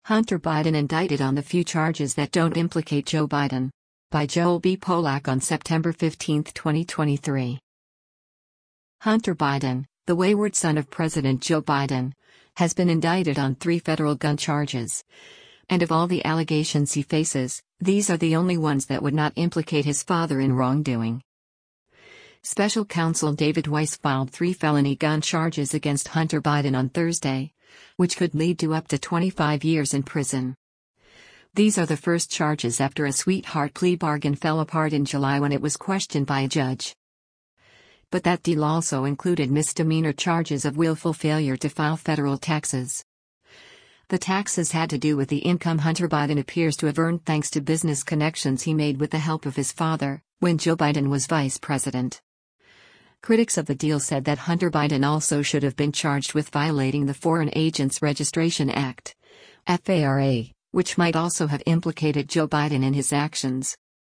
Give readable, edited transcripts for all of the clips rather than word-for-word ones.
Hunter Biden indicted on the few charges that don't implicate Joe Biden. By Joel B. Polak on September 15, 2023. Hunter Biden, the wayward son of President Joe Biden, has been indicted on 3 federal gun charges. And of all the allegations he faces, these are the only ones that would not implicate his father in wrongdoing. Special counsel David Weiss filed 3 felony gun charges against Hunter Biden on Thursday, which could lead to up to 25 years in prison. These are the first charges after a sweetheart plea bargain fell apart in July when it was questioned by a judge. But that deal also included misdemeanor charges of willful failure to file federal taxes. The taxes had to do with the income Hunter Biden appears to have earned thanks to business connections he made with the help of his father, when Joe Biden was vice president. Critics of the deal said that Hunter Biden also should have been charged with violating the Foreign Agents Registration Act, FARA, which might also have implicated Joe Biden in his actions.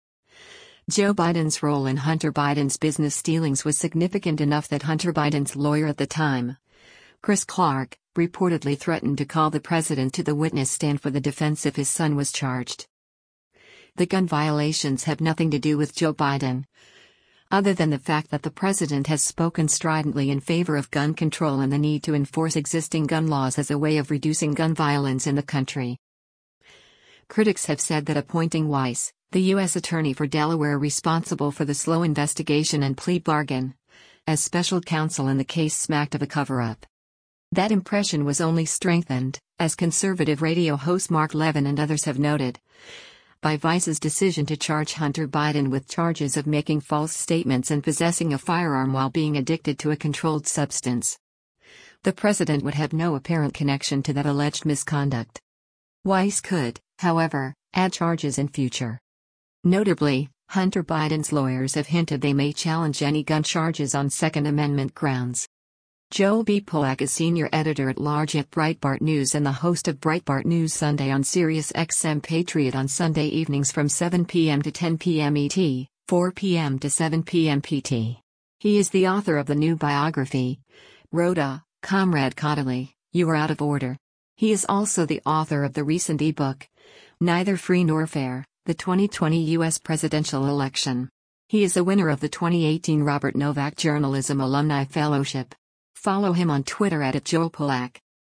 Joe Biden's role in Hunter Biden's business dealings was significant enough that Hunter Biden's lawyer at the time, Chris Clark, reportedly threatened to call the president to the witness stand for the defense if his son was charged. The gun violations have nothing to do with Joe Biden, other than the fact that the president has spoken stridently in favor of gun control and the need to enforce existing gun laws as a way of reducing gun violence in the country. Critics have said that appointing Weiss, the U.S. Attorney for Delaware responsible for the slow investigation and plea bargain, as special counsel in the case smacked of a cover-up. That impression was only strengthened, as conservative radio host Mark Levin and others have noted, by Weiss's decision to charge Hunter Biden with charges of making false statements and possessing a firearm while being addicted to a controlled substance. The president would have no apparent connection to that alleged misconduct. Weiss could, however, add charges in future. Notably, Hunter Biden's lawyers have hinted they may challenge any gun charges on Second Amendment grounds. Joel B. Polak is senior editor-at-large at Breitbart News and the host of Breitbart News Sunday on Sirius XM Patriot on Sunday evenings from 7 p.m. to 10 p.m. ET, 4 p.m. to 7 p.m. PT. He is the author of the new biography, Rhoda, Comrade Caudill, You Are Out of Order. He is also the author of the recent e-book, Neither Free Nor Fair, the 2020 U.S. Presidential Election. He is a winner of the 2018 Robert Novak Journalism Alumni Fellowship. Follow him on Twitter @JoelPolak.